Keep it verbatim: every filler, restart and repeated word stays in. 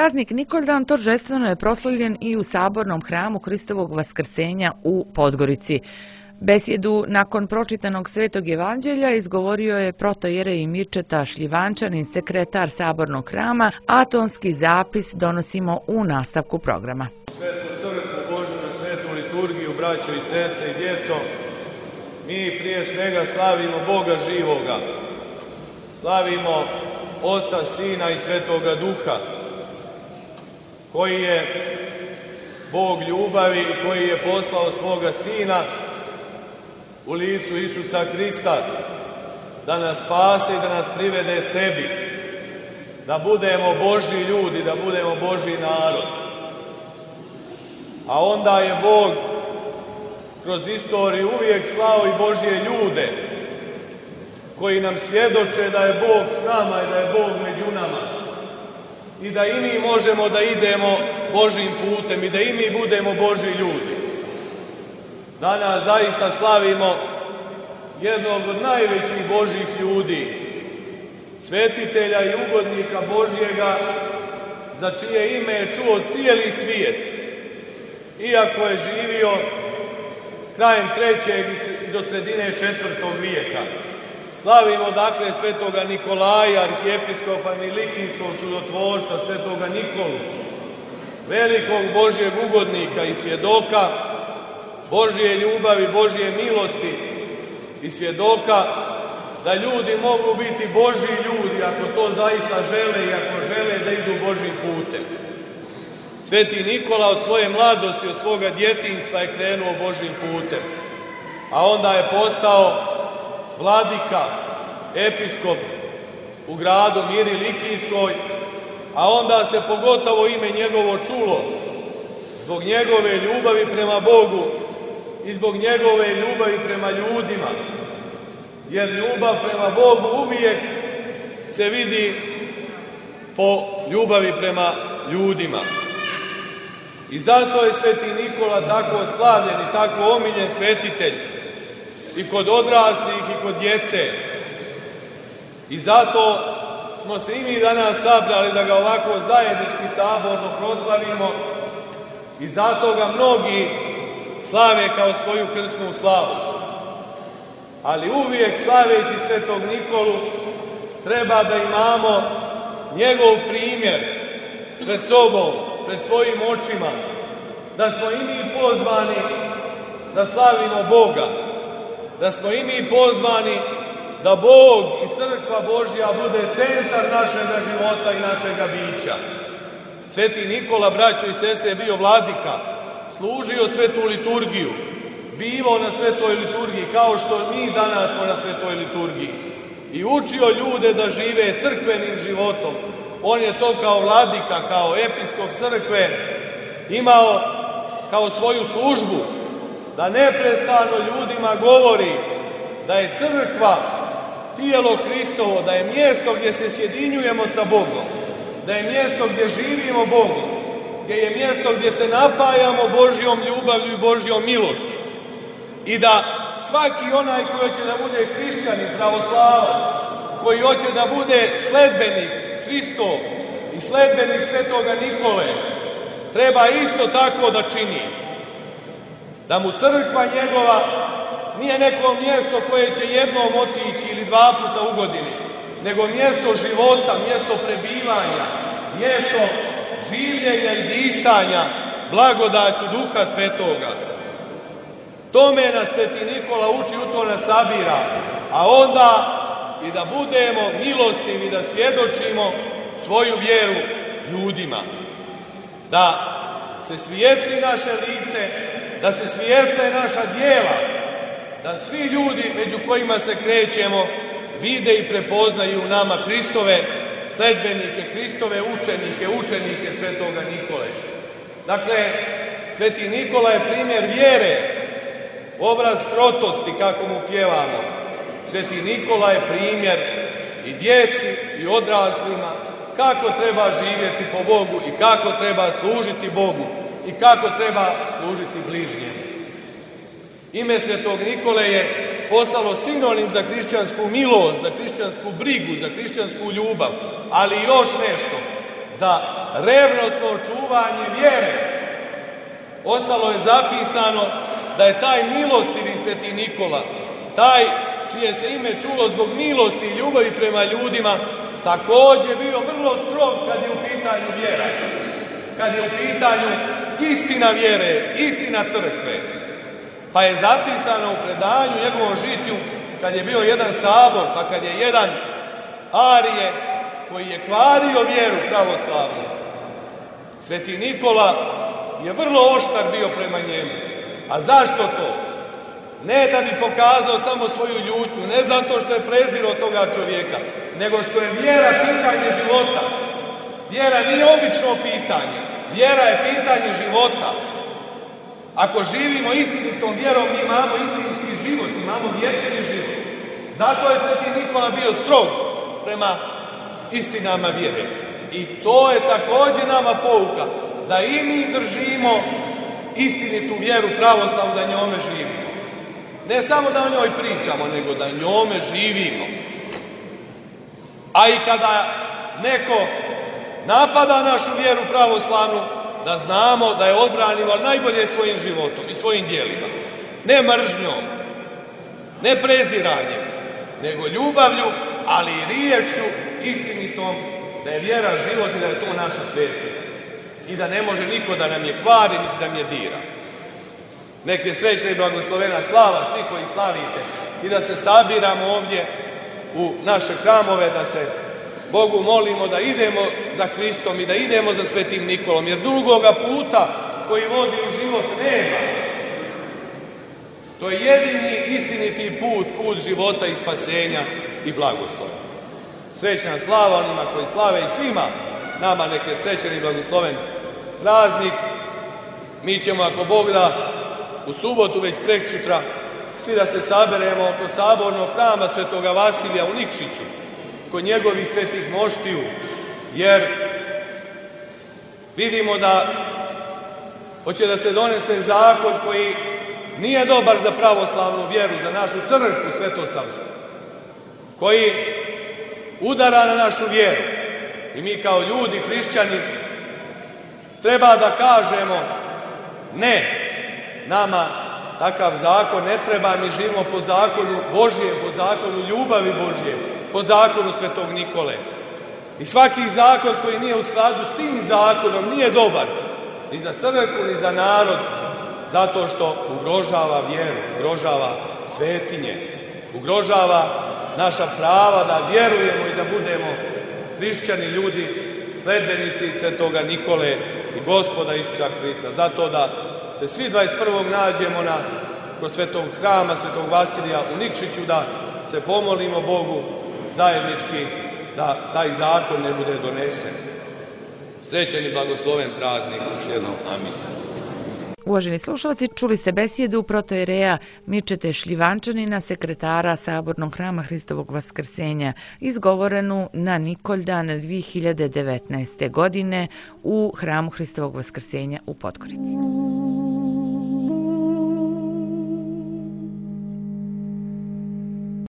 Praznik Nikoldan торжествено je proslavljen i u Sabornom hramu Hristovog vaskrsenja u Podgorici. Besjedu nakon pročitanog Svetog evanđelja izgovorio je protojerej Mirčeta Šljivančanin, sekretar Sabornog hrama, a tonski zapis donosimo u nastavku programa. Svetu crkvu Božju na svetu liturgiju, braćo i sestre i djeco, mi prije svega slavimo Boga živoga. Slavimo Oca, Sina i Svetoga Duha, koji je Bog ljubavi i koji je poslao svoga Sina u licu Isusa Hrista da nas spase i da nas privede sebi, da budemo Božji ljudi, da budemo Božji narod. A onda je Bog kroz istoriju uvijek slao i Božje ljude koji nam svjedoče da je Bog s nama i da je Bog među nama i da i mi možemo da idemo Božjim putem i da i mi budemo Božji ljudi. Danas zaista slavimo jednog od najvećih Božjih ljudi, svetitelja i ugodnika Božjega, za čije ime je čuo cijeli svijet, iako je živio krajem trećeg do sredine četvrtog vijeka. Slavimo dakle svetoga Nikolaja, arhijepiskopa Milikijskog čudotvorca, svetoga Nikolu, velikog Božjeg ugodnika i svjedoka Božje ljubavi, Božje milosti i svjedoka da ljudi mogu biti Božji ljudi ako to zaista žele i ako žele da idu Božjim putem. Sveti Nikola od svoje mladosti, od svoga djetinjstva je krenuo Božjim putem, a onda je postao vladika, episkop u gradu Miri Likijskoj, a onda se pogotovo ime njegovo čulo zbog njegove ljubavi prema Bogu i zbog njegove ljubavi prema ljudima, jer ljubav prema Bogu uvijek se vidi po ljubavi prema ljudima. I zato je sveti Nikola tako slavljen i tako omiljen svetitelj i kod odraslih i kod djece. I zato smo se i mi danas sabrali da ga ovako zajednički saborno proslavimo i zato ga mnogi slave kao svoju krsnu slavu. Ali uvijek slaveći svetog Nikolu treba da imamo njegov primjer pred sobom, pred svojim očima, da smo i mi pozvani da slavimo Boga, da smo i mi pozvani da Bog i crkva Božja bude centar našega života i našega bića. Sveti Nikola, braćo i sestre, je bio vladika, služio svetu liturgiju, bivao na svetoj liturgiji kao što mi danas smo na svetoj liturgiji i učio ljude da žive crkvenim životom. On je to kao vladika, kao episkop crkve imao kao svoju službu, da neprestano ljudima govori da je crkva tijelo Hristovo, da je mjesto gdje se sjedinjujemo sa Bogom, da je mjesto gdje živimo Bogom, gdje je mjesto gdje se napajamo Božjom ljubavlju i Božjom milošću. I da svaki onaj koji hoće da bude hrišćanin, pravoslavac, koji hoće da bude sledbenik Hristov i sledbenik svetoga Nikole, treba isto tako da čini. Da mu crkva njegova nije neko mjesto koje će jednom otići ili dva puta u godini, nego mjesto života, mjesto prebivanja, mjesto življenja i disanja blagodaću Duha Svetoga. Tome nas sveti Nikola uči, u to nas sabira, a onda i da budemo milostivi, da svjedočimo svoju vjeru ljudima. Da se svijetli naše lice, da se svijetle naša djela, da svi ljudi među kojima se krećemo vide i prepoznaju u nama Hristove sledbenike, Hristove učenike, učenike svetoga Nikole. Dakle, sveti Nikola je primjer vjere, obraz krotosti kako mu pjevamo. Sveti Nikola je primjer i djeci i odraslima kako treba živjeti po Bogu i kako treba služiti Bogu i kako treba služiti bližnjem. Ime svetog Nikole je postalo sinonim za hrišćansku milost, za hrišćansku brigu, za hrišćansku ljubav, ali još nešto. za revnosno čuvanje vjere. Ostalo je zapisano da je taj milostivi Sveti Nikola, taj čije se ime čulo zbog milosti i ljubavi prema ljudima, također bio vrlo strog kad je u pitanju vjera, kad je u pitanju istina vjere, istina crkve. Pa je zapisano u predanju njegovom žitju, kad je bio jedan sabor, pa kad je jedan Arije koji je kvario vjeru pravoslavnu, Sveti Nikola je vrlo oštar bio prema njemu. A zašto to? Ne da bi pokazao samo svoju ljutnju, ne zato što je prezirao toga čovjeka, nego što je vjera pitanje života. Vjera nije obično pitanje, vjera je pitanje života. Ako živimo istinitom vjerom, mi imamo istinski život, imamo vječni život. Zato je Sveti Nikola bio strog prema istinama vjere. I to je također nama pouka, da i mi držimo istinitu vjeru pravoslavnu, da njome živimo. Ne samo da o njoj pričamo, nego da njome živimo. A i kada neko napada našu vjeru pravoslavnu, da znamo da je odbranimo najbolje svojim životom i svojim djelima. Ne mržnjom, ne preziranjem, nego ljubavlju, ali i riječju istinitom, da je vjera život i da je to naša svetost. I da ne može niko da nam je kvari, niti da nam je dira. Nek je srećna i blagoslovena slava svi koji slavite i da se sabiramo ovdje u naše hramove, da se Bogu molimo da idemo za Hristom i da idemo za Svetim Nikolom, jer drugoga puta koji vodi u život nema. To je jedini istiniti put, put života i spasenja i blagoslova. Srećna slava onima koji slave i svima nama nek je srećan i blagosloven praznik. Mi ćemo, ako Bog da, u subotu već preksutra svi da se saberemo oko sabornog hrama Svetoga Vasilija u Nikšiću, kod njegovih svetih moštiju, jer vidimo da hoće da se donese zakon koji nije dobar za pravoslavnu vjeru, za našu crkvu svetosavnu, koji udara na našu vjeru. I mi kao ljudi, hrišćani, treba da kažemo ne, nama takav zakon ne treba, mi živimo po zakonu Božje, po zakonu ljubavi Božje, po zakonu Svetog Nikole. I svaki zakon koji nije u skladu s tim zakonom nije dobar, ni za crkvu, ni za narod, zato što ugrožava vjeru, ugrožava svetinje, ugrožava naša prava da vjerujemo i da budemo hrišćani ljudi, sledbenici Svetoga Nikole i Gospoda Isusa Hrista. Zato da se svi dvadeset prvog nađemo na, kod Svetog hrama, Svetog Vasilija u Nikšiću, da se pomolimo Bogu zajednički da taj zakon ne bude donesen. Srećan i blagosloven praznik, još jednom, amin. Uvaženi slušalci, čuli se besjedu protoijereja Mirčete Šljivančanina, sekretara Sabornog hrama Hristovog Vaskrsenja, izgovorenu na Nikoldan dvije hiljade devetnaeste. godine u hramu Hristovog Vaskrsenja u Podgorici.